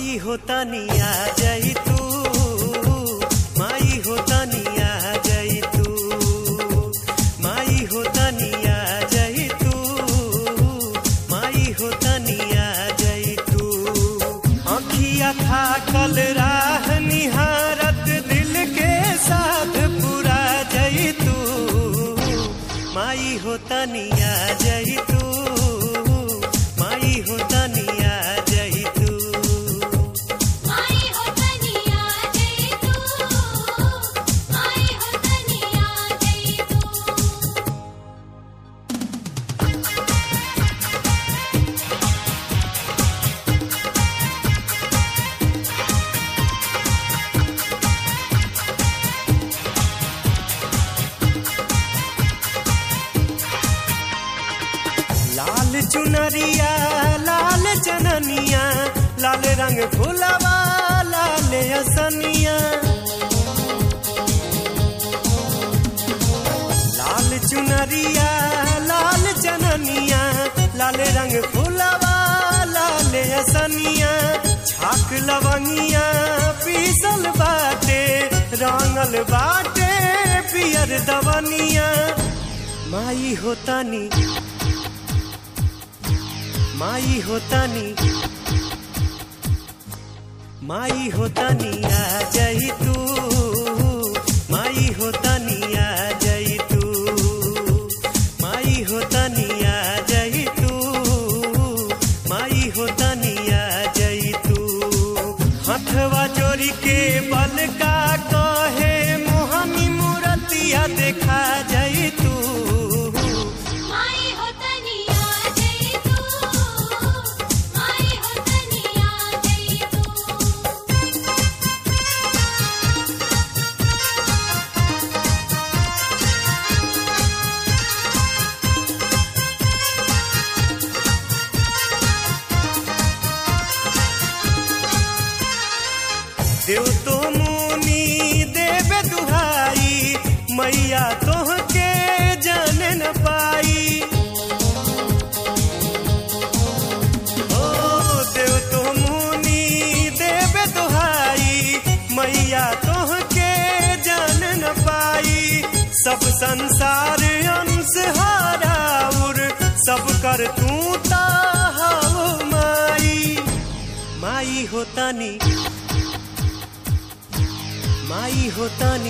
माई होता निया जाई तू, माई होता निया जाई तू, माई होता निया जाई तू, माई होता निया जाई तू। आँखिया था कल राह निहारत दिल के साथ पूरा जाई तू, माई होता निया जाई तू, माई होता निया जाई तू। माई होता निया जाई तू, माई होता निया जाई तू। लाल चुनरिया लाल चननिया, लाल रंग फुलवा लाल असनिया। लाल चुनरिया लाल चननिया, लाल रंग फुलवा लाल असनिया। छाक लवंगिया पीसल बाटे, रंगल बाटे पियर दवनिया। माई होता नी, माई होता नी, माई होता निया जाई तू, माई होता निया जाई तू, माई होता निया जाई तू, माई होता निया जाई तू। हथवा जोड़ी के बल का कहे मोहनी मूर्तिया देखा जाई तू। माई होता निया जाई तू, माई होता निया जाई तू। देव तो मुनि देवे दुहाई, मैया तोहके जाने न पाई। ओ देव तो मुनि देवे दुहाई, मैया तोहके जाने न पाई। सब संसार अंश हाराउर, सब कर तू ताहाओ माई। माई होता नी, माई होता नी,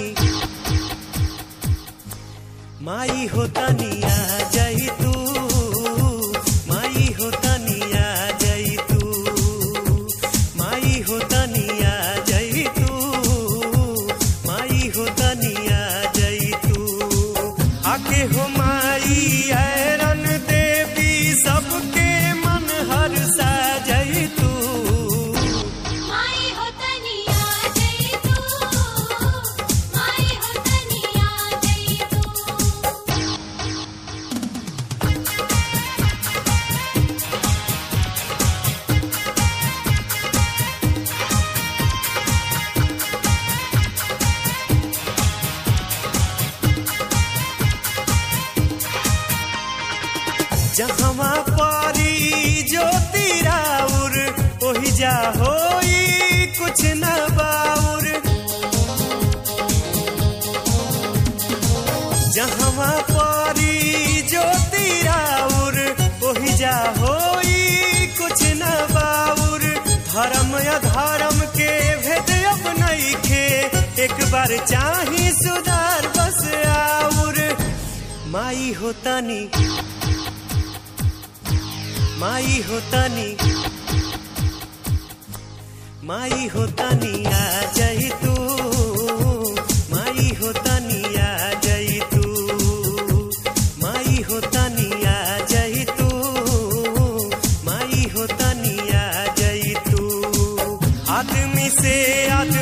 माई होता निया जाई तू, माई होता निया जाई तू, माई होता निया जाई तू, माई होता निया जाई तू। आके हो माई ऐरन देवी, सबके मन हर्षा जाई तू। माई होता निया जाई तू, माई होता निया जाई तू। जहवा पारी ज्योति राउर, ओहि जा होई कुछ न बाउर। जहवा पारी ज्योति राउर, ओहि जा होई कुछ न बाउर। धर्म अधर्म के भेद अब नइखे, एक बार चाही सुधार बस आउर। माई होता नी, माई होता नी, माई होता निया जाई तू, माई होता निया जाई तू, माई होता निया जाई तू, माई होता निया जाई तू। आदमी से आदमी